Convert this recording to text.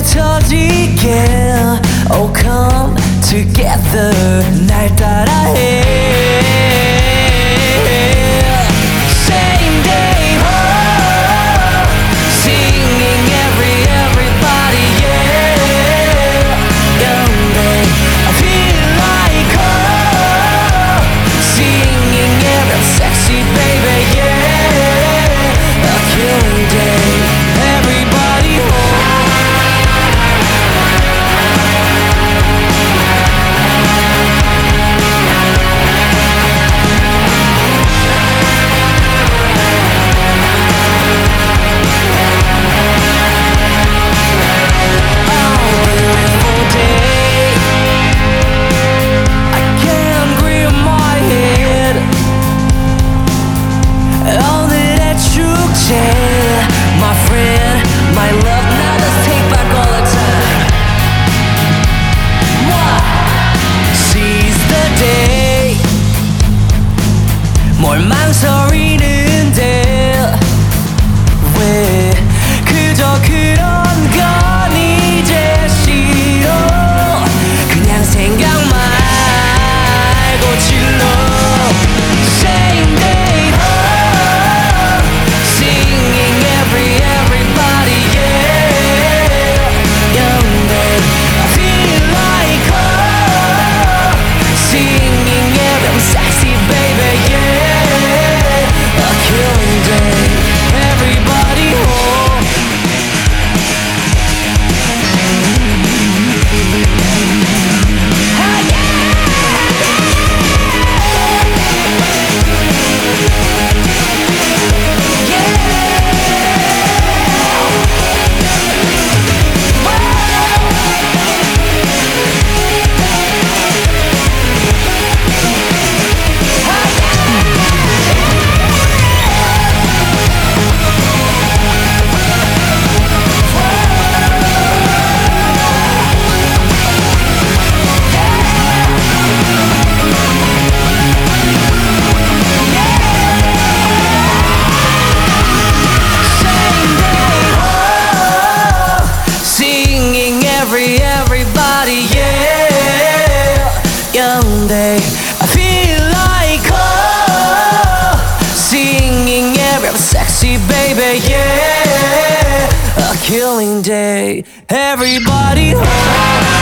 터지게 Oh come together 날 따라해 Same day oh Singing everybody yeah Young day I feel like oh Singing every sexy baby yeah A killing day Everybody home My friend, my love, now let's take back all the time. Seize the day. 뭘 망설이는데 왜 그저 그런 건 이제 싫어 그냥 생각 말고 질러 Same day oh Singing everybody yeah Young day I feel like oh Singing every sexy baby yeah A killing day Everybody home ah, yeah! Everybody, yeah, young day. I feel like oh, singing every sexy baby, yeah, a killing day. Everybody, oh.